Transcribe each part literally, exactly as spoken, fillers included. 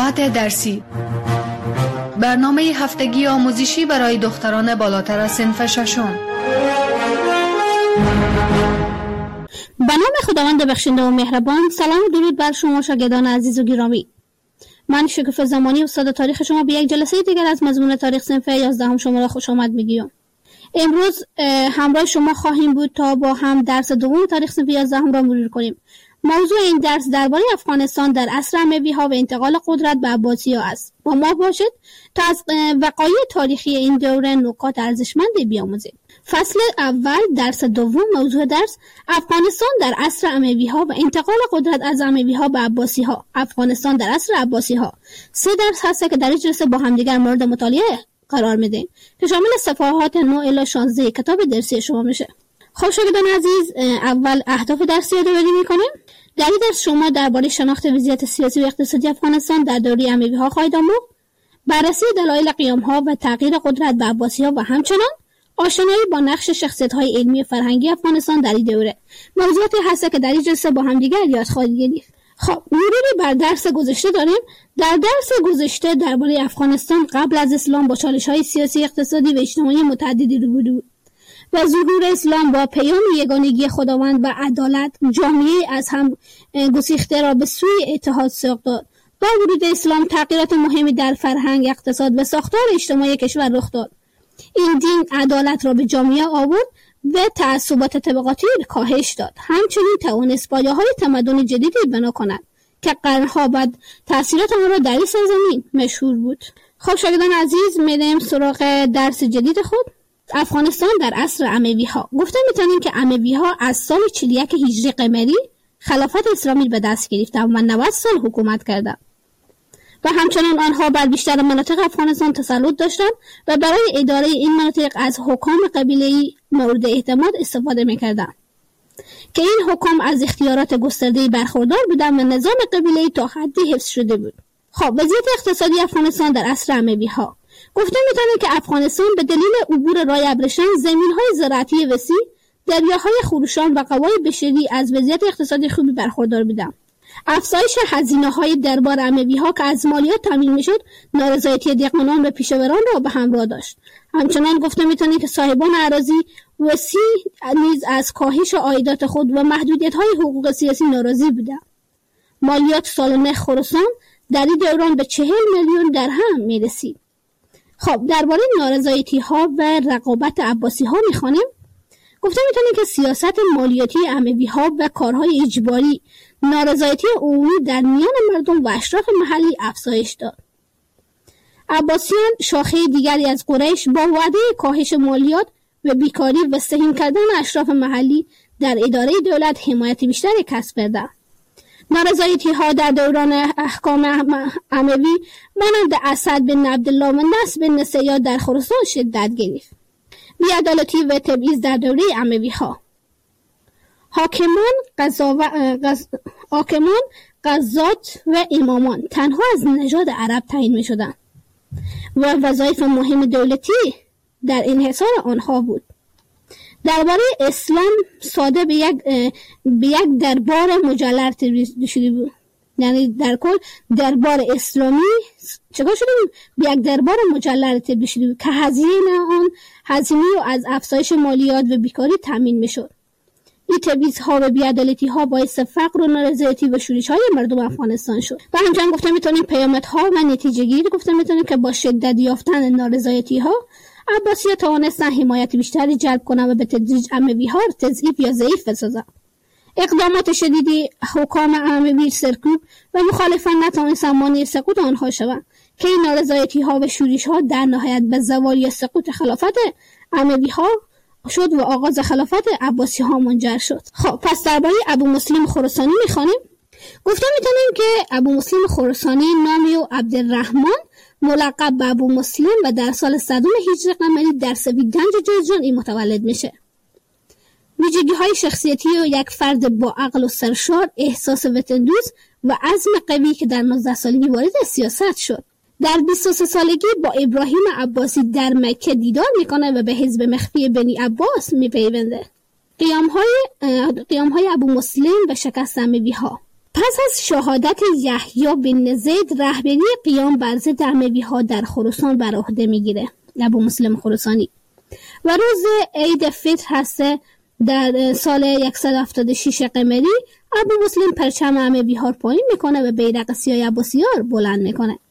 ساعت درسی، برنامه هفتگی آموزشی برای دختران بالاتر از صنف ششم. به نام خداوند بخشنده و مهربان. سلام و درود بر شما شاگردان عزیز و گرامی. من شکوفه زمانی استاد تاریخ شما به یک جلسه دیگر از مضمون تاریخ صنف یازدهم شما را خوش آمد میگویم. امروز همراه شما خواهیم بود تا با هم درس دوم تاریخ صنف یازدهم را مرور کنیم. موضوع این درس درباره افغانستان در عصر اموی‌ها و انتقال قدرت به عباسی‌ها است. با ما باشید تا از وقایع تاریخی این دوره نکات ارزشمندی بیاموزید. فصل اول درس دوم، موضوع درس افغانستان در عصر اموی‌ها و انتقال قدرت از اموی‌ها به عباسی‌ها. افغانستان در عصر عباسی‌ها. سه درس هست که در این جلسه با هم دیگر مورد مطالعه قرار میدیم که شامل صفحات نه الی شانزده کتاب درسی شما میشه. خب شاگردان عزیز، اول اهداف درسی رو یادآوری میکنیم. در این درس شما درباره شناخت وضعیت سیاسی و اقتصادی افغانستان در دوره اموی‌ها خواهید آموخت، بررسی دلایل قیام‌ها و تغییر قدرت به عباسی‌ها و همچنان آشنایی با نقش شخصیت‌های علمی و فرهنگی افغانستان در این دوره. موضوعاتی هست که در این جلسه با هم دیگر یاد خواهید گرفت. خب مروری بر درس گذشته داریم. در درس گذشته درباره افغانستان قبل از اسلام با چالش‌های سیاسی، اقتصادی و اجتماعی متعددی روبرو بود و ظهور اسلام با پیام یگانگی خداوند و عدالت جامعه از هم گسیخته را به سوی اتحاد سوق داد. با ورود اسلام تغییرات مهمی در فرهنگ، اقتصاد و ساختار اجتماعی کشور رخ داد. این دین عدالت را به جامعه آورد و تعصبات طبقاتی را کاهش داد. همچنین توانست پایه‌های تمدن جدیدی بنا کند که قرنها بعد تأثیرات آن را در این سرزمین مشهور بود. خب شاگردان عزیز، میریم سراغ درس جدید خود. افغانستان در عصر اموی‌ها. گفته میتونیم که اموی‌ها از سال چهل و یک هجری قمری خلافت اسلامی به دست گرفتند و نود سال حکومت کردند و همچنان آنها بر بیشتر مناطق افغانستان تسلط داشتند و برای اداره این مناطق از حکام قبیله‌ای مورد اعتماد استفاده میکردند که این حکام از اختیارات گسترده‌ای برخوردار بودند و نظام قبیله‌ای تا حدی حفظ شده بود. خب وضعیت اقتصادی افغانستان در عصر اموی‌ها. گفته میتونه که افغانستان به دلیل عبور رای ابریشم، زمین‌های زراعتی وسیع، دریاهای خروشان و قوای بشری از وضعیت اقتصادی خوبی برخوردار بودند. افزایش هزینه‌های دربار اموی‌ها که از مالیات تامین میشد، نارضایتی دهقانان و پیشوران را به همراه داشت. همچنان گفته میتونه که صاحبان اراضی وسیع نیز از کاهش عایدات خود و محدودیت‌های حقوق سیاسی ناراضی بودند. مالیات سالانه خراسان در این دوران به چهل میلیون درهم میرسید. خب درباره نارضایتی‌ها و رقابت عباسی‌ها می‌خوانیم. گفته می‌تونیم که سیاست مالیاتی اموی‌ها و کارهای اجباری نارضایتی عمومی در میان مردم و اشراف محلی افزایش داد. عباسیان شاخه دیگری از قریش با وعده کاهش مالیات و بیکاری و سهیم کردن اشراف محلی در اداره دولت حمایت بیشتری کسب کردند. نارضایتی‌ها در دوران احکام اموی مانند اسد بن عبدالله و نصر بن سیاد در خراسان شدت گرفت. بی‌عدالتی و تبعیض در دوره اموی‌ها. حاکمان قضاو... قض... حاکمان قضات و امامان تنها از نژاد عرب تعیین می‌شدند و وظایف مهم دولتی در انحصار آنها بود. درباره اسلام ساده به یک به یک دربار مجلل تبدیل شده بود. یعنی در کل دربار اسلامی چگاه شده بود؟ به یک دربار مجلل تبدیل شده بود که هزینه آن هزینه و از افزایش مالیات و بیکاری تامین میشد. این تبعیض‌ها و بی‌عدالتی‌ها باعث فقر و نارضایتی و شورش‌های مردم افغانستان شد. و همچنین گفته میتونیم پیامدها و نتیجه گیری گفته میتونیم که با شدت یافتن نارضایتی‌ها عباسی‌ها توانستند حمایت بیشتری جلب کنند و به تدریج اموی‌ها را تضعیف یا ضعیف بسازند. اقدامات شدیدی حکام اموی سرکوب و مخالفان نتوانستند مانع سقوط آنها شوند که این نارضایتی‌ها و شورش‌ها در نهایت به زوال یا سقوط خلافت اموی‌ها شد و آغاز خلافت عباسی‌ها منجر شد. خب پس درباره ابو مسلم خراسانی می‌خوانیم. گفته می‌تونیم که ابو مسلم خراسانی نامی و عبدالرحمن ملقب به ابو مسلم و در سال صدم هجری قمری در سویدنج جرجان این متولد میشه. ویژگی‌های شخصیتی و یک فرد با عقل و سرشار، احساس وطن‌دوست و عزم قوی که در نوزده سالگی وارد سیاست شد. در بیست و سه سالگی با ابراهیم عباسی در مکه دیدار میکنه و به حزب مخفی بنی عباس میپیونده. قیام‌های قیام‌های ابو مسلم و شکست اموی‌ها. پس از شهادت یحیی بن زید رهبری قیام بر ضد اموی‌ها در خراسان بر عهده میگیره ابو مسلم خراسانی و روز عید فطر هسته در سال صد و هفتاد و شش قمری ابو مسلم پرچم اموی‌ها رو پایین میکنه و بیرق سیاه عباسی‌ها رو بلند میکنه.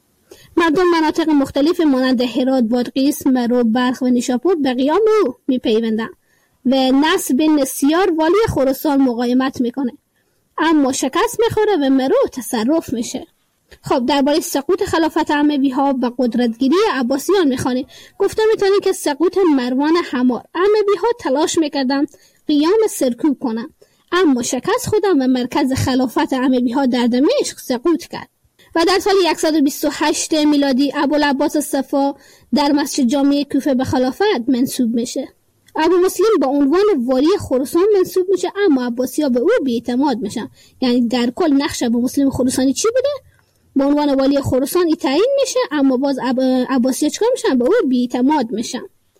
مردم مناطق مختلف مانند هرات، بادغیس، مرو، بلخ و نیشاپور به قیام او میپیوندن و نصر بن سیار والی خراسان مقاومت میکنه، اما شکست میخوره و مرو تصرف میشه. خب درباره سقوط خلافت اموی‌ها و قدرتگیری عباسیان میخوانیم. گفته میتونیم که سقوط مروان حمار، اموی‌ها تلاش میکردن قیام سرکوب کنن اما شکست خوردن و مرکز خلافت اموی‌ها در دمشق سقوط کرد و در سال صد و بیست و هشت میلادی ابوالعباس الصفا در مسجد جامع کوفه به خلافت منصوب میشه. ابو مسلم با عنوان والی خراسان منصوب میشه اما عباسی‌ها به او بی‌اعتماد میشن. یعنی در کل نقش ابو مسلم خراسانی چی بوده؟ به عنوان والی خراسان تعیین میشه اما باز عب... عباسی‌ها چیکار میشن؟ به او بی‌اعتماد میشن.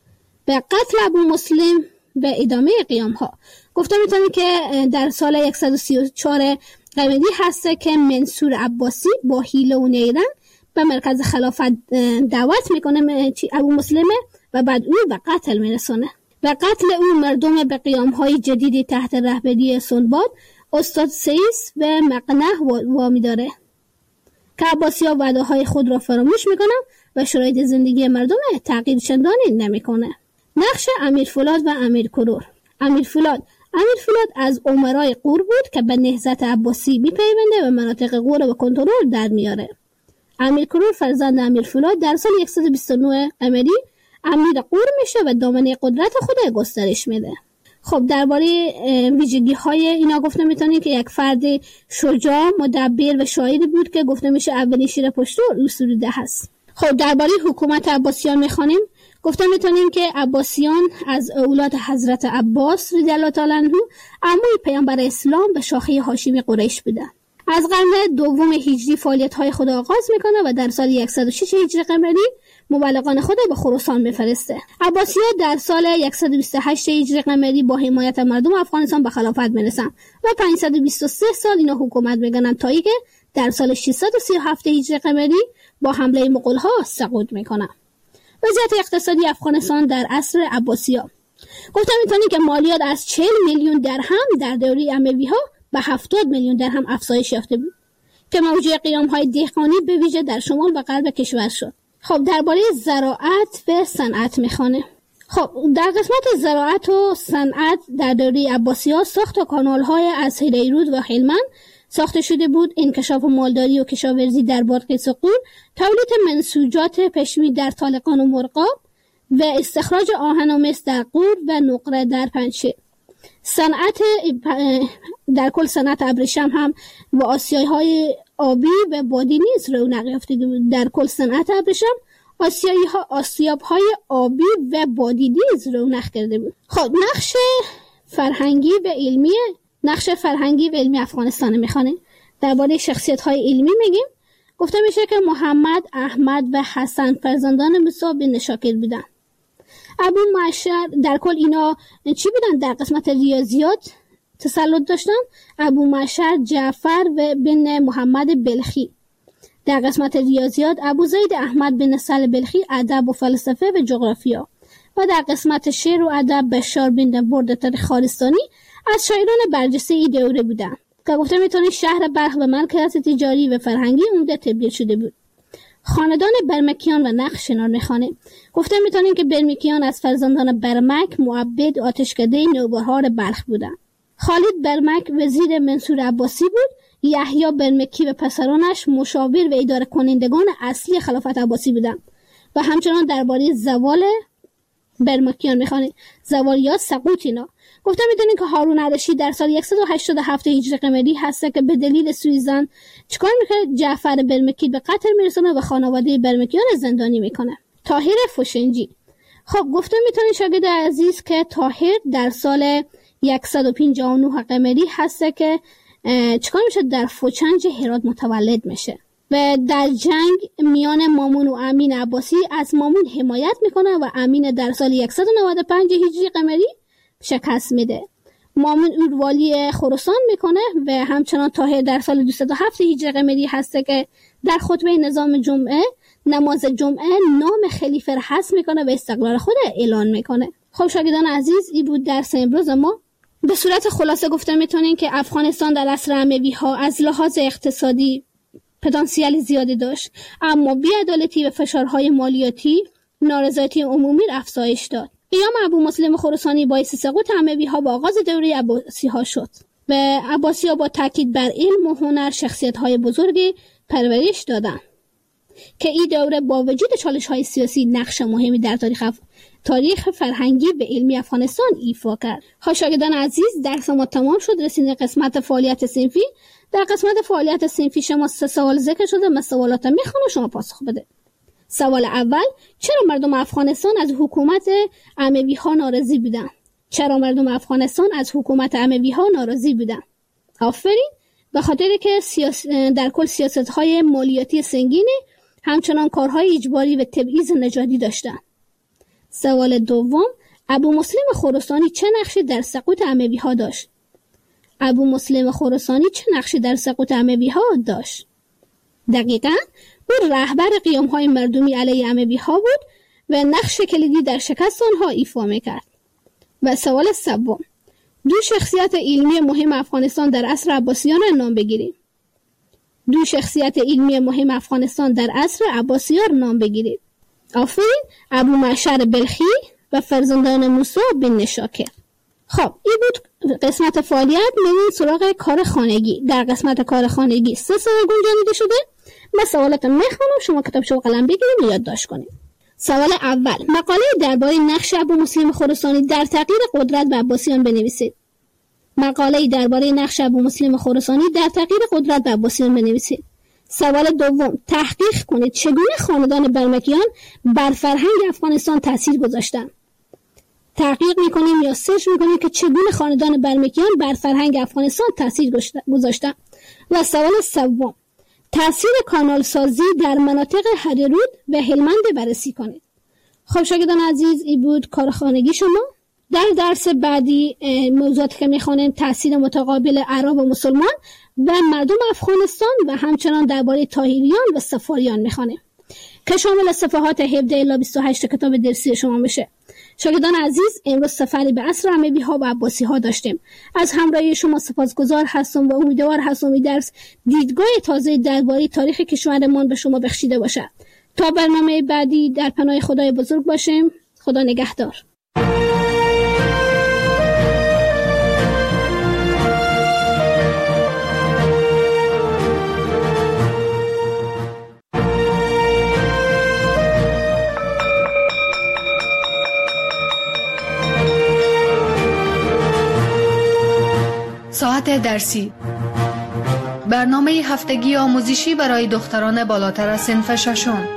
به قتل ابو مسلم به ادامه قیام ها. گفته میتونیم که در سال صد و سی و چهار قمری هسته که منصور عباسی با حیله و نیرنگ به مرکز خلافت دعوت میکنه ابو مسلمه و بعد او به قتل میرسونه. و قتل او مردم به قیام های جدیدی تحت رهبری سنباد، استاد سیس و مقنه وامی داره که عباسی‌ها وعده های خود را فراموش میکنن و شرایط زندگی مردم تغییر چندانی نمیکنه. نقش امیر فولاد و امیر کرور. امیر فولاد امیر فولاد از امرای قور بود که به نهضت عباسی میپیونده و مناطق قور و کنترل در میاره. امیر کرور فرزند امیر فولاد در سال صد و بیست و نه قمری امیر قور میشه و دامنه قدرت خود گسترش میده. خب درباره ویژگی های اینا گفته میتونیم که یک فرد شجاع، مدبر و شاعری بود که گفته میشه اولین شیر پشتو او سروده هست. خب درباره حکومت عباسیان میخوانیم. گفته میتونیم که عباسیان از اولاد حضرت عباس رضی الله تعالی عنه عموی پیامبر اسلام به شاخه هاشمی قریش بودند. از قرن دوم هجری فعالیت های خود آغاز میکنه و در سال صد و شش هجری قمری مبلغان خود به خراسان میفرسته. عباسی‌ها در سال صد و بیست و هشت هجری قمری با حمایت مردم افغانستان به خلافت میرسن و پانصد و بیست و سه سال اینا حکومت میکنن تا اینکه در سال ششصد و سی و هفت هجری قمری با حمله مغول‌ها سقوط میکنن. وضعیت اقتصادی افغانستان در عصر عباسی‌ها. گفتم میتونیم که مالیات از چهل میلیون درهم در دوره اموی‌ها به هفتاد میلیون درهم افزایش یافته بود که موجب قیام‌های دهقانی به ویژه در شمال و غرب کشور شد. خب درباره زراعت و صنعت میخوانه. خب در قسمت زراعت و صنعت در دوره عباسی‌ها ساخت کانال‌های از هریرود و هلمند ساخته شده بود. انکشاف مالداری و کشاورزی در بادغیس و قور، تولید منسوجات پشمی در طالقان و مرغاب و استخراج آهن و مس در قور و نقره در پنجشیر. صنعت در کل صنعت ابریشم هم و آسیای‌های آبی و بادی نیز رونق یافته بود. در کل صنعت ابریشم آسیایی‌ها آسیاب‌های آبی و بادی نیز رونق کرده بود. خب نقش فرهنگی و علمی نقش فرهنگی و علمی افغانستان میخوانه. درباره شخصیت‌های علمی میگیم. گفته میشه که محمد، احمد و حسن فرزندان موسی بن شاکر بودن. ابو معشر در کل اینا چی بودن؟ در قسمت ریاضیات تسلط داشتن. ابو معشر جعفر و بن محمد بلخی در قسمت ریاضیات، ابو زید احمد بن سل بلخی ادب و فلسفه و جغرافیا و در قسمت شعر و ادب بشار بن بردتر خارستانی از شاعران برجسته ای دوره بودن که گفته میتونی شهر بلخ و مرکز تجاری و فرهنگی عمده تبدیل شده بود. خاندان برمکیان و نقش شنار میخوانه. گفته میتونیم که برمکیان از فرزندان برمک، معبد، آتشکده نوبهار بلخ بودن. خالد برمک وزیر منصور عباسی بود. یحیی برمکی و پسرانش مشاور و اداره کنندگان اصلی خلافت عباسی بودند. و همچنان درباره زوال برمکیان میخوانه. زوال یا سقوط اینا. گفته میدونین که هارون الرشید در سال صد و هشتاد و هفت هجری قمری هسته که به دلیل سویزن چیکار میکنه؟ جعفر برمکی به قتل میرسونه و خانواده برمکیان زندانی میکنه. طاهر فوشنجی. خب گفته میتونین شاگرد عزیز که طاهر در سال صد و پنجاه و نه قمری هسته که چیکار میشه؟ در فوچنج هرات متولد میشه و در جنگ میان مامون و امین عباسی از مامون حمایت میکنه و امین در سال صد و نود و پنج هجری قمری شکست میده. مامون اود والی خراسان میکنه و همچنان طاهر در سال دویست و هفت هجری قمری هسته که در خطبه نظام جمعه نماز جمعه نام خلیفه را حذف میکنه و استقلال خود اعلان میکنه. خب شاگردان عزیز، این بود درس امروز ما. به صورت خلاصه گفته میتونیم که افغانستان در عصر اموی ها از لحاظ اقتصادی پتانسیل زیادی داشت، اما بی‌عدالتی و فشارهای مالیاتی نارضایتی عمومی را افزایش داد. قیام ابو مسلم خراسانی باعث سقوط اموی ها با آغاز دوره عباسی ها شد و عباسی ها با تاکید بر علم و هنر شخصیت های بزرگی پرورش دادند که این دوره با وجود چالش های سیاسی نقش مهمی در تاریخ اف... تاریخ فرهنگی و علمی افغانستان ایفا کرد. شاگردان عزیز، درس ما تمام شد. رسیدیم قسمت فعالیت صنفی. در قسمت فعالیت صنفی شما سه سوال ذکر شده. من سوالات میخوام و شما پاسخ بده. سوال اول: چرا مردم افغانستان از حکومت اموی ها ناراضی بودند؟ چرا مردم افغانستان از حکومت اموی ها ناراضی بودند؟ آفرین. به خاطر که سیاس... در کل سیاست های مالیاتی سنگینی، همچنان کارهای اجباری و تبعیض نژادی داشتند. سوال دوم: ابو مسلم خراسانی چه نقشی در سقوط اموی ها داشت؟ ابو مسلم خراسانی چه نقشی در سقوط اموی ها داشت؟ دقیقاً او رهبر قیام های مردمی علیه اموی ها بود و نقش کلیدی در شکست آنها ایفا میکرد. و سوال سوم: دو شخصیت علمی مهم افغانستان در عصر عباسیان را نام بگیرید. دو شخصیت علمی مهم افغانستان در عصر عباسیان نام بگیرید. آفرین. ابو معشر بلخی و فرزندان موسی بن نشاکر. خب این بود قسمت فعالیت. میریم سراغ کار خانگی. در قسمت کار خانگی سه سوال گنجانیده شده. من سوالات میخونم، شما کتابچه و قلم بگیرید و یادداشت کنید. سوال اول: مقاله درباره نقش ابو مسلم خراسانی در تغییر قدرت به عباسیان بنویسید. مقاله درباره نقش ابو مسلم خراسانی در تغییر قدرت به عباسیان بنویسید. سوال دوم: تحقیق کنید چگونه خاندان برمکیان بر فرهنگ افغانستان تاثیر گذاشتند. تحقیق میکنیم یا سرچ میکنیم که چگونه خاندان برمکیان بر فرهنگ افغانستان تاثیر گذاشتند. و سوال سوم: تاثیر کانال سازی در مناطق هریرود و هلمند بررسی کنید. خب شاگردان عزیز، این بود کار خانگی شما. در درس بعدی موضوعاتی که میخوانیم تاثیر متقابل عرب و مسلمان و مردم افغانستان و همچنان درباره طاهریان و صفاریان میخوانیم که شامل صفحات هفده الی بیست و هشت کتاب درسی شما میشه. شاگردان عزیز، امروز سفری به عصر اموی ها و عباسی ها داشتیم. از همراهی شما سپاسگزار هستم و امیدوار هستم این درس دیدگاه تازه درباره تاریخ کشورمان به شما بخشیده باشد. تا برنامه بعدی در پناه خدای بزرگ باشیم. خدا نگهدار. ساعت درسی، برنامه هفتگی آموزشی برای دختران بالاتر از صنف ششم.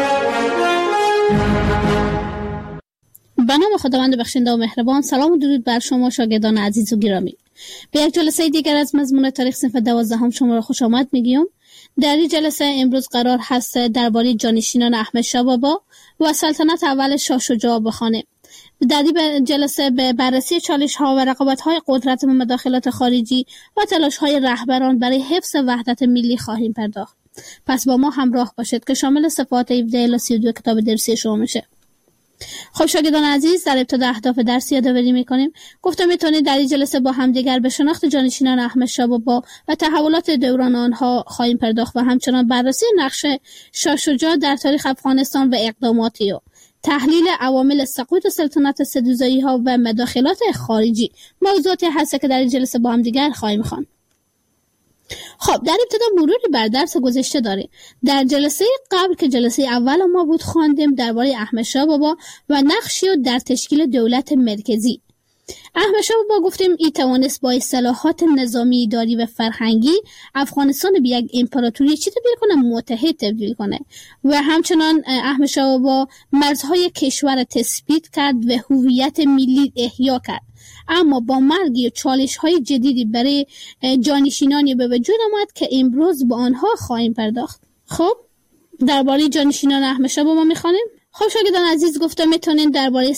به نام خداوند بخشنده و مهربان. سلام و درود بر شما شاگردان عزیز و گرامی. به یک جلسه دیگر از مضمون تاریخ صنف دوازدهم شما را خوش آمد میگیم. در این جلسه امروز قرار هست درباره جانشینان احمد شاه بابا و سلطنت اول شاه شجاع بخوانیم. در این جلسه به بررسی چالش ها و رقابت های قدرت و مداخلات خارجی و تلاش های رهبران برای حفظ وحدت ملی خواهیم پرداخت. پس با ما همراه باشید که شامل صفحات هفده الی سی و دو کتاب درسی شما میشه. خب شاگردان عزیز، در ابتدا اهداف درس یادآوری میکنیم. گفتم میتونید در این جلسه با همدیگر به شناخت جانشینان احمد شاه بابا و تحولات دوران آنها خواهیم پرداخت و همچنان بررسی نقش شاه شجاع در تاریخ افغانستان و اقداماتی و تحلیل عوامل سقوط سلطنت سدوزایی ها و مداخلات خارجی موضوعاتی هست که در این جلسه با هم دیگر خواهیم خواند. خب در ابتدا مروری بر درس گذشته داریم. در جلسه قبل که جلسه اول ما بود خواندیم درباره احمد شاه بابا و نقشی در تشکیل دولت مرکزی. احمد شاه بابا گفتیم ای توانست با اصلاحات نظامی، اداری و فرهنگی افغانستان به یک امپراتوری چی تبدیل کنه؟ متحد تبدیل کنه و همچنان احمد شاه بابا مرزهای کشور تثبیت کرد و هویت ملی احیا کرد. اما با مرگ و چالش‌های جدیدی برای جانشینانی به وجود آمد که امروز با آنها خواهیم پرداخت. خب درباره جانشینان احمد شاه بابا می‌خوانیم. خب شاگردان عزیز، گفتم میتونین درباره